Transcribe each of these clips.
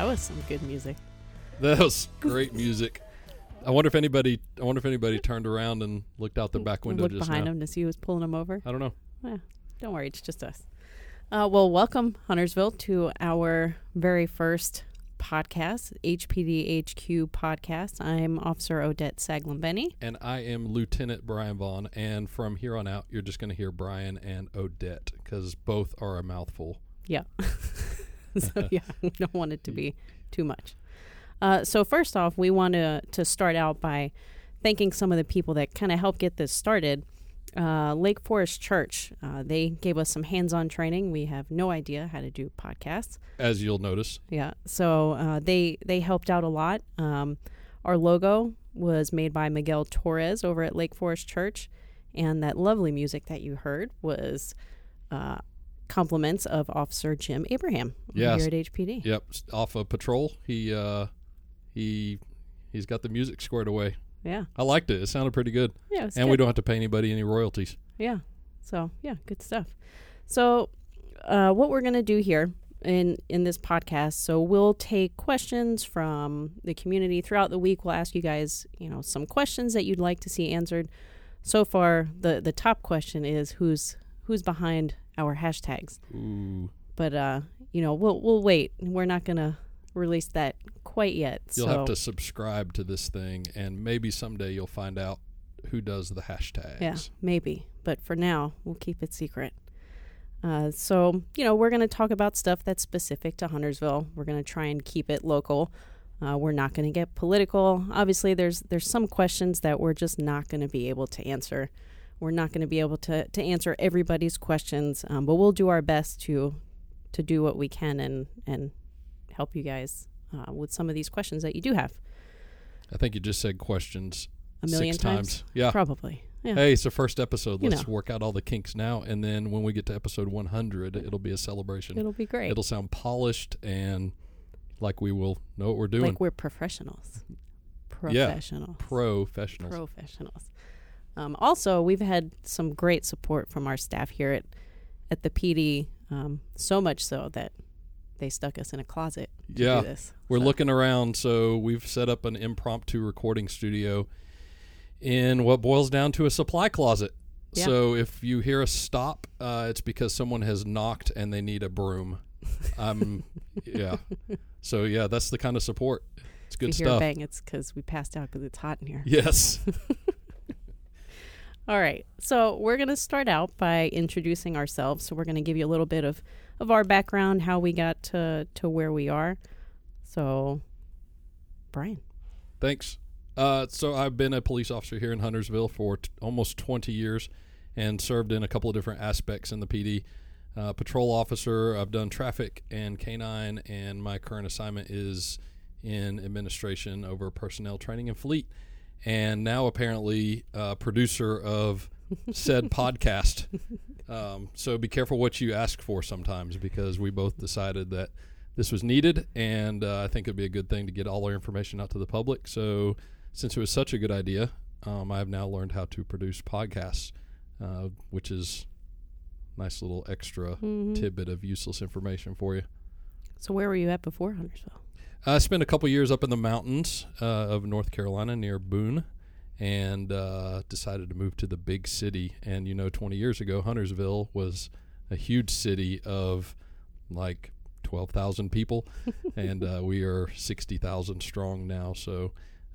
was some good music. That was great music. I wonder if anybody turned around and looked out their back window Looked just behind now. him to see who was pulling him over. I don't know. Don't worry, it's just us. Well, welcome, Huntersville, to our very first podcast, HPD HQ podcast. I'm Officer Odette Saglambeni. And I am Lieutenant Brian Vaughn. And from here on out, you're just going to hear Brian and Odette because both are a mouthful. Yeah. So, yeah, we don't want it to be too much. So first off, we want to start out by thanking some of the people that kind of helped get this started. Lake Forest Church, they gave us some hands-on training. We have no idea how to do podcasts. As you'll notice. Yeah, so they helped out a lot. Our logo was made by Miguel Torres over at Lake Forest Church, and that lovely music that you heard was compliments of Officer Jim Abraham here at HPD. Yep, off of patrol. He's got the music squared away. Yeah. I liked it. It sounded pretty good. Yeah, it's and good. we don't have to pay anybody any royalties. Yeah. So, yeah, good stuff. So, what we're going to do here in this podcast, so we'll take questions from the community throughout the week. We'll ask you guys, some questions that you'd like to see answered. So far, the top question is who's behind our hashtags. Ooh. But, we'll wait. We're not going to release that quite yet. You'll have to subscribe to this thing, and maybe someday you'll find out who does the hashtags. Yeah, maybe. But for now, we'll keep it secret. So, we're going to talk about stuff that's specific to Huntersville. We're going to try and keep it local. We're not going to get political. Obviously, there's some questions that we're just not going to be able to answer. We're not going to be able to answer everybody's questions, but we'll do our best to do what we can and help you guys with some of these questions that you do have. I think you just said questions a million 6 times. Yeah. Probably. Yeah. Hey, it's the first episode. Let's work out all the kinks now, and then when we get to episode 100, it'll be a celebration. It'll be great. It'll sound polished and like we will know what we're doing. Like we're professionals. Yeah, professionals. Also, we've had some great support from our staff here at the PD, so much so that they stuck us in a closet to do this. We're looking around, so we've set up an impromptu recording studio in what boils down to a supply closet. Yeah. So if you hear us stop, it's because someone has knocked and they need a broom. So, that's the kind of support. It's good stuff. If you hear a bang, it's because we passed out because it's hot in here. Yes. All right. So we're going to start out by introducing ourselves. So we're going to give you a little bit of our background, how we got to where we are. So, Brian. Thanks. So I've been a police officer here in Huntersville for almost 20 years and served in a couple of different aspects in the PD. Patrol officer, I've done traffic and canine, and my current assignment is in administration over personnel training and fleet. And now apparently producer of said podcast. So be careful what you ask for sometimes, because we both decided that this was needed, and I think it'd be a good thing to get all our information out to the public. So since it was such a good idea, I have now learned how to produce podcasts, which is a nice little extra tidbit of useless information for you. So where were you at before Huntersville? I spent a couple years up in the mountains of North Carolina near Boone, and decided to move to the big city. And 20 years ago, Huntersville was a huge city of like 12,000 people, and we are 60,000 strong now. So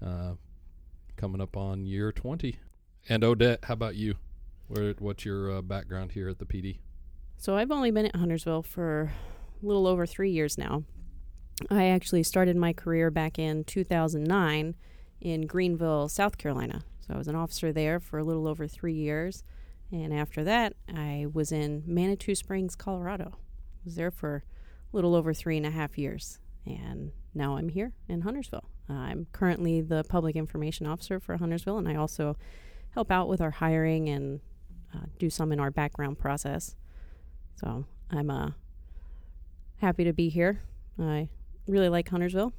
coming up on year 20. And Odette, how about you? What's your background here at the PD? So I've only been at Huntersville for a little over 3 years now. I actually started my career back in 2009 in Greenville, South Carolina. So I was an officer there for a little over 3 years. And after that, I was in Manitou Springs, Colorado. I was there for a little over 3.5 years. And now I'm here in Huntersville. I'm currently the public information officer for Huntersville, and I also help out with our hiring and do some in our background process. So I'm happy to be here. I really like Huntersville,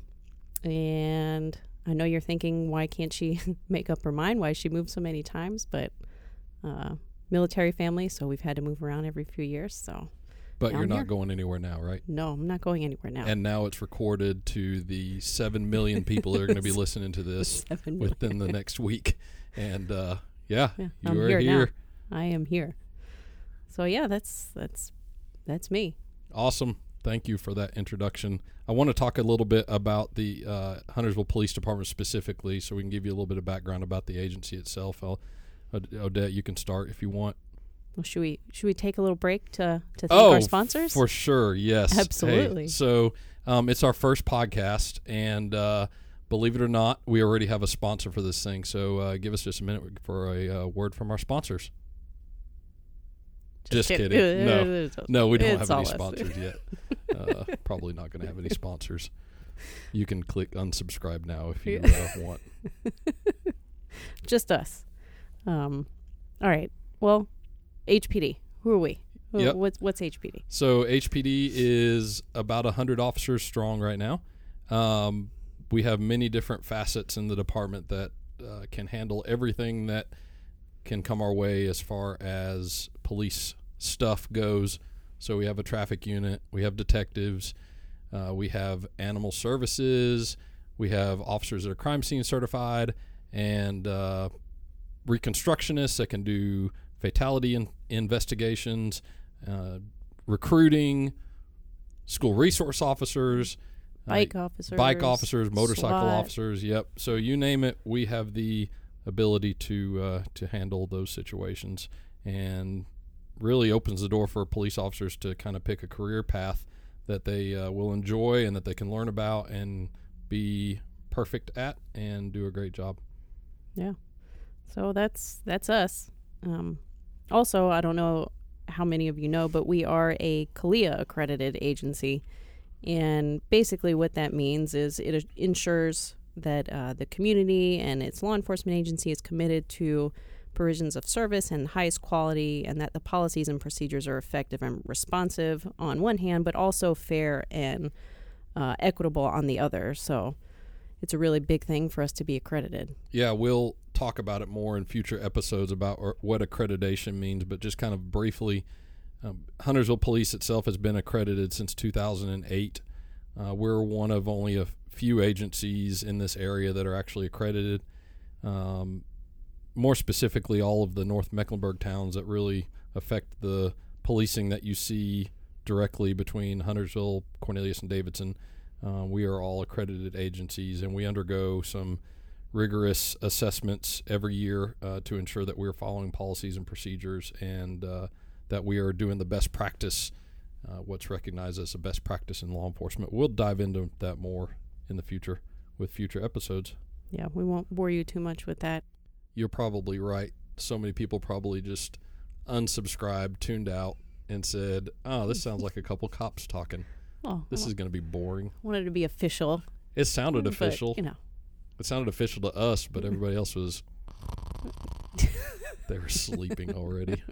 and I know you're thinking, why can't she make up her mind why she moved so many times? But military family, so we've had to move around every few years. So But now you're I'm not here. going anywhere now, right? No, I'm not going anywhere now. And now it's recorded to the 7 million people that are going to be listening to this 7 million. within the next week. And you I'm are here here. now. I am here. So yeah, that's me. Awesome. Thank you for that introduction. I want to talk a little bit about the Huntersville Police Department specifically, so we can give you a little bit of background about the agency itself. Odette, you can start if you want. Well, should we take a little break to thank Oh, our sponsors? For sure, yes. Absolutely. Hey, so it's our first podcast, and believe it or not, we already have a sponsor for this thing. So give us just a minute for a word from our sponsors. Just kidding. No, we don't have any sponsors yet. Probably not going to have any sponsors. You can click unsubscribe now if you want. Just us. All right. Well, HPD. Who are we? Yep. What's HPD? So HPD is about 100 officers strong right now. We have many different facets in the department that can handle everything that can come our way as far as police stuff goes. So we have a traffic unit, we have detectives, we have animal services, we have officers that are crime scene certified, and reconstructionists that can do fatality investigations, recruiting, school resource officers, bike officers, motorcycle SWAT. officers. Yep. So you name it, we have the ability to handle those situations, and really opens the door for police officers to kind of pick a career path that they will enjoy and that they can learn about and be perfect at and do a great job. Yeah. So that's us. Also, I don't know how many of you know, but we are a CALEA accredited agency. And basically what that means is it ensures that the community and its law enforcement agency is committed to provisions of service and highest quality, and that the policies and procedures are effective and responsive on one hand, but also fair and equitable on the other. So it's a really big thing for us to be accredited. Yeah, we'll talk about it more in future episodes about what accreditation means, but just kind of briefly, Huntersville Police itself has been accredited since 2008. We're one of only a few agencies in this area that are actually accredited. More specifically, all of the North Mecklenburg towns that really affect the policing that you see directly between Huntersville, Cornelius, and Davidson. We are all accredited agencies, and we undergo some rigorous assessments every year to ensure that we're following policies and procedures, and that we are doing the best practice, what's recognized as the best practice in law enforcement. We'll dive into that more in the future with future episodes. Yeah, we won't bore you too much with that. You're probably right. So many people probably just unsubscribed, tuned out, and said, oh, this sounds like a couple cops talking. This is going to be boring. Wanted to be official. It sounded official. But, it sounded official to us, but everybody else was... they were sleeping already.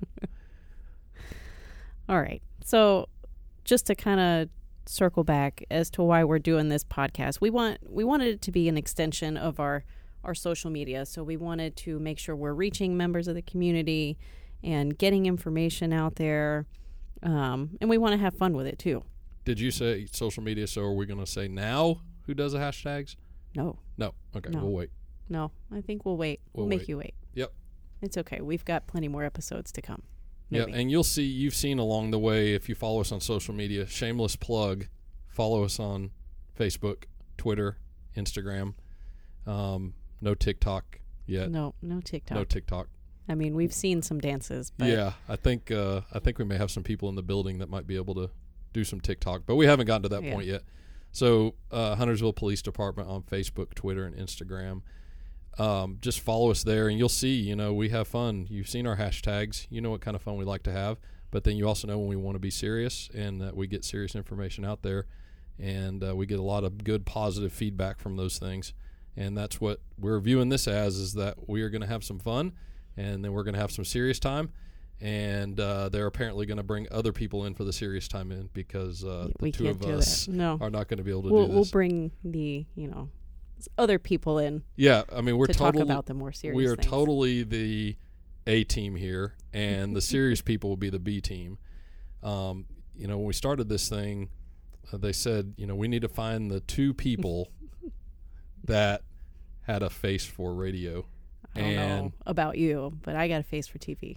All right. So just to kind of circle back as to why we're doing this podcast, we wanted it to be an extension of our social media. So we wanted to make sure we're reaching members of the community and getting information out there. And we want to have fun with it too. Did you say social media? So are we going to say now who does the hashtags? No. Okay, No. we'll wait. No, I think we'll wait. We'll make you wait. Yep. It's okay. We've got plenty more episodes to come. Maybe. Yeah, and you've seen along the way, if you follow us on social media, shameless plug, follow us on Facebook, Twitter, Instagram. No TikTok yet. No TikTok. No TikTok. I mean, we've seen some dances. But Yeah, I think we may have some people in the building that might be able to do some TikTok, but we haven't gotten to that point yet. So Huntersville Police Department on Facebook, Twitter, and Instagram. Just follow us there, and you'll see, we have fun. You've seen our hashtags. You know what kind of fun we like to have, but then you also know when we want to be serious and that we get serious information out there, and we get a lot of good, positive feedback from those things. And that's what we're viewing this as, is that we are going to have some fun, and then we're going to have some serious time, and they're apparently going to bring other people in for the serious time in, because the two of us are not going to be able to do this. We'll bring the, other people in. Yeah, I mean, we're to totally, talk about the more serious we are things. totally the A team here, and the serious people will be the B team. when we started this thing, they said, we need to find the two people that had a face for radio. I don't know about you, but I got a face for TV.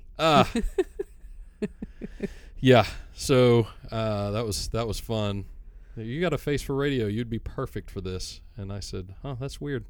Yeah. So that was fun. You got a face for radio. You'd be perfect for this. And I said, "Oh, that's weird."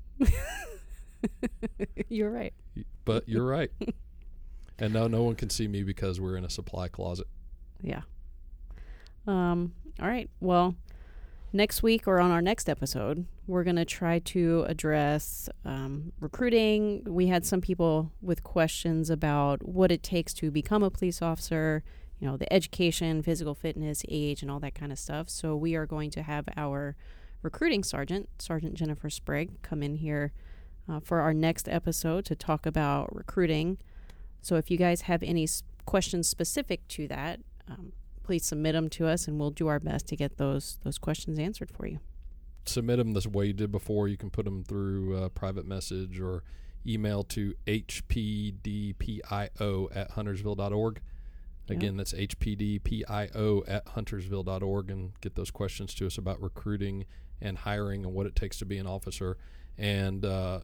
You're right. But you're right. And no one can see me because we're in a supply closet. Yeah. All right. Well, next week or on our next episode, we're going to try to address recruiting. We had some people with questions about what it takes to become a police officer, the education, physical fitness, age, and all that kind of stuff. So we are going to have our recruiting sergeant, Sergeant Jennifer Sprague, come in here for our next episode to talk about recruiting. So if you guys have any questions specific to that, please submit them to us, and we'll do our best to get those questions answered for you. Submit them the way you did before. You can put them through private message or email to hpdpio@huntersville.org. Again, that's hpdpio@huntersville.org, and get those questions to us about recruiting and hiring and what it takes to be an officer. And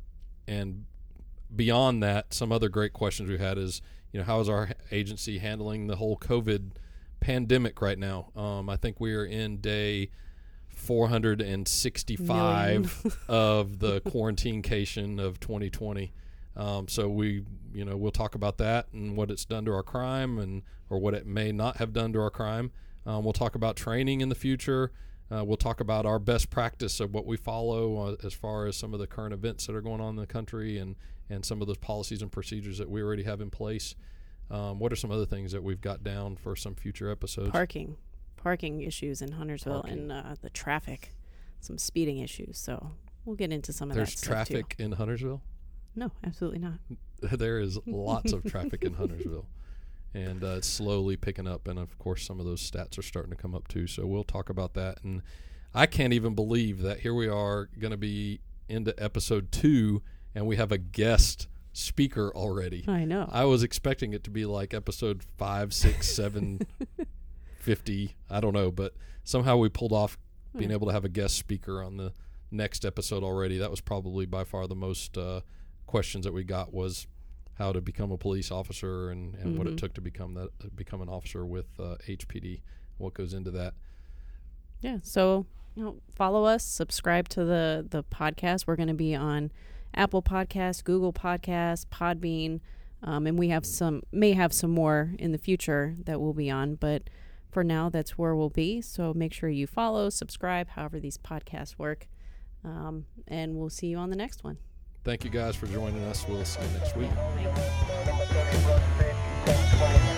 beyond that, some other great questions we had is, how is our agency handling the whole COVID pandemic right now? I think we are in day 465 of the quarantinecation of 2020. So we'll talk about that and what it's done to our crime or what it may not have done to our crime. We'll talk about training in the future. We'll talk about our best practice of what we follow as far as some of the current events that are going on in the country and some of those policies and procedures that we already have in place. What are some other things that we've got down for some future episodes? Parking issues in Huntersville and the traffic, some speeding issues. So we'll get into some of that stuff too. There's traffic in Huntersville? No, absolutely not. There is lots of traffic in Huntersville, and it's slowly picking up. And of course, some of those stats are starting to come up too. So we'll talk about that. And I can't even believe that here we are going to be into episode 2, and we have a guest speaker already. I know. I was expecting it to be like episode 5, 6, 7, 50. I don't know, but somehow we pulled off being able to have a guest speaker on the next episode already. That was probably by far the most questions that we got, was how to become a police officer and what it took to become an officer with HPD, what goes into that. Yeah, so follow us, subscribe to the podcast. We're going to be on Apple Podcasts, Google Podcasts, Podbean, and we may have some more in the future that we'll be on, but for now that's where we'll be. So make sure you follow, subscribe, however these podcasts work, and we'll see you on the next one. Thank you guys for joining us. We'll see you next week. Thanks.